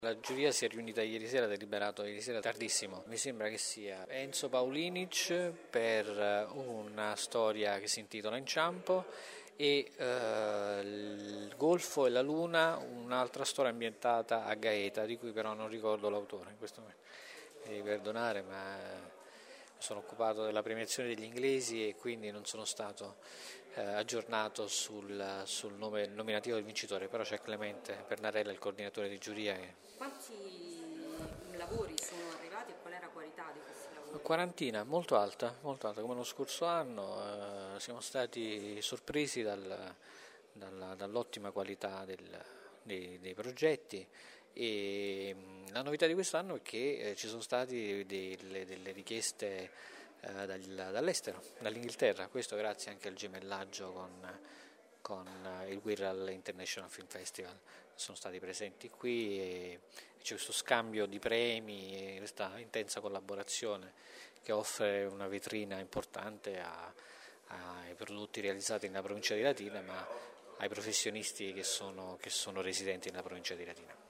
La giuria si è riunita ieri sera, ha deliberato ieri sera tardissimo. Mi sembra che sia Enzo Paulinic per una storia che si intitola Inciampo e il Golfo e la Luna, un'altra storia ambientata a Gaeta, di cui però non ricordo l'autore in questo momento. Mi devi perdonare, ma sono occupato della premiazione degli inglesi e quindi non sono stato aggiornato sul nome nominativo del vincitore, però c'è Clemente Pernarella, il coordinatore di giuria. Quanti lavori sono arrivati e qual è la qualità di questi lavori? Quarantina, molto alta, come lo scorso anno. Siamo stati sorpresi dall'ottima qualità dei progetti e la novità di quest'anno è che ci sono state delle richieste dall'estero, dall'Inghilterra, questo grazie anche al gemellaggio con il Wirral International Film Festival. Sono stati presenti qui e c'è questo scambio di premi e questa intensa collaborazione che offre una vetrina importante ai prodotti realizzati nella provincia di Latina, ma ai professionisti che sono residenti nella provincia di Latina.